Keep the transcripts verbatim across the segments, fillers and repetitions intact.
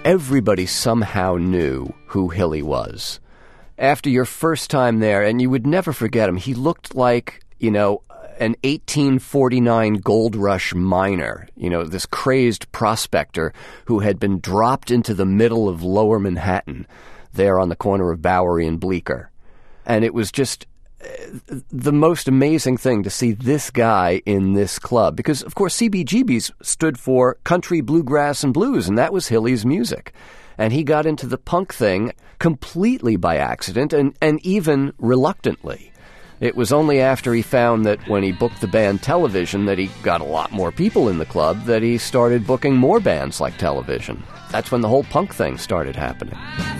everybody somehow knew who Hilly was. After your first time there, and you would never forget him, he looked like, you know, an eighteen forty-nine gold rush miner, you know, this crazed prospector who had been dropped into the middle of lower Manhattan, there on the corner of Bowery and Bleecker. And it was just the most amazing thing to see this guy in this club, because, of course, C B G B's stood for country, bluegrass, and blues, and that was Hilly's music. And he got into the punk thing completely by accident and, and even reluctantly. It was only after he found that when he booked the band Television that he got a lot more people in the club that he started booking more bands like Television. That's when the whole punk thing started happening.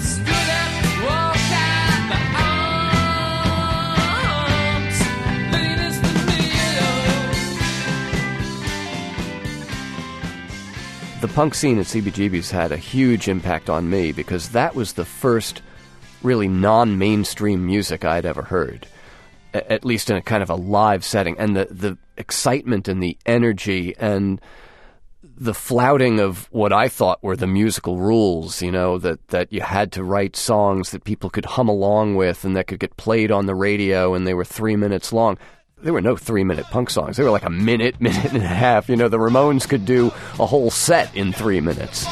The punk scene at C B G B's had a huge impact on me because that was the first really non-mainstream music I'd ever heard, at least in a kind of a live setting. And the, the excitement and the energy and the flouting of what I thought were the musical rules, you know, that, that you had to write songs that people could hum along with and that could get played on the radio, and they were three minutes long. There were no three-minute punk songs. They were like a minute, minute and a half. You know, the Ramones could do a whole set in three minutes.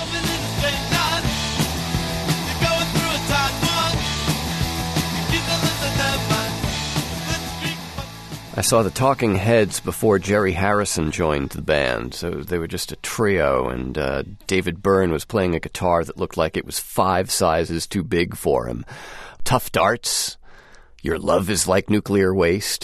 I saw the Talking Heads before Jerry Harrison joined the band, so they were just a trio, and uh, David Byrne was playing a guitar that looked like it was five sizes too big for him. Tough Darts, Your Love is Like Nuclear Waste.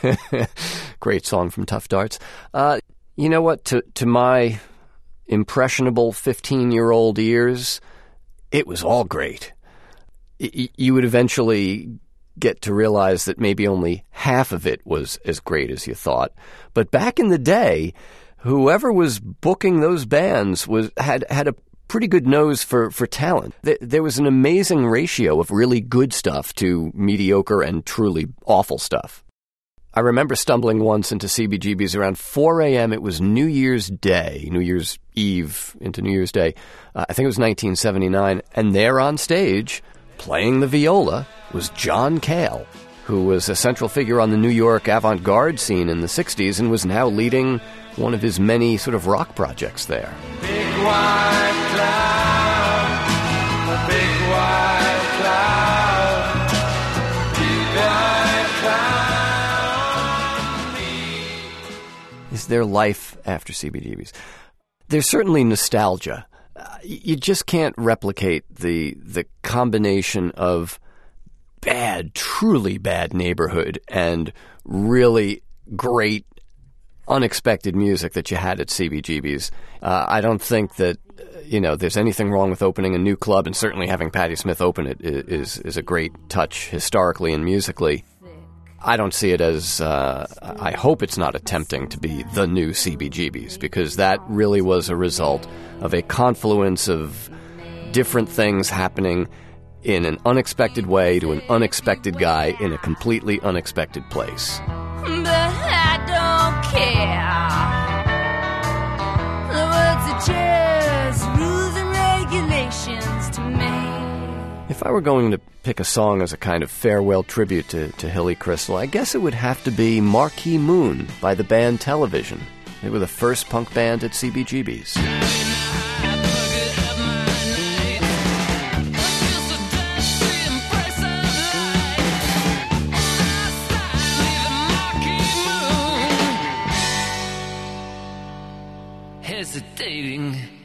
Great song from Tough Darts. Uh, you know what? To, to my impressionable fifteen-year-old ears, it was all great. Y- you would eventually get to realize that maybe only half of it was as great as you thought. But back in the day, whoever was booking those bands was had, had a pretty good nose for, for talent. There was an amazing ratio of really good stuff to mediocre and truly awful stuff. I remember stumbling once into C B G B's around four a.m. It was New Year's Day, New Year's Eve into New Year's Day. Uh, I think it was nineteen seventy-nine. And there on stage, playing the viola, was John Cale, who was a central figure on the New York avant-garde scene in the sixties and was now leading one of his many sort of rock projects there. Big white cloud, a big white cloud, big white cloud on me. Is there life after C B G B's? There's certainly nostalgia. Uh, you just can't replicate the the combination of bad, truly bad neighborhood and really great, unexpected music that you had at C B G B's. Uh, I don't think that, you know, there's anything wrong with opening a new club, and certainly having Patti Smith open it is is a great touch historically and musically. I don't see it as, uh, I hope it's not attempting to be the new C B G B's, because that really was a result of a confluence of different things happening in an unexpected way to an unexpected guy in a completely unexpected place. But I don't care. The words are just rules and regulations to me. If I were going to pick a song as a kind of farewell tribute to, to Hilly Kristal, I guess it would have to be Marquee Moon by the band Television. They were the first punk band at C B G B's. Hesitating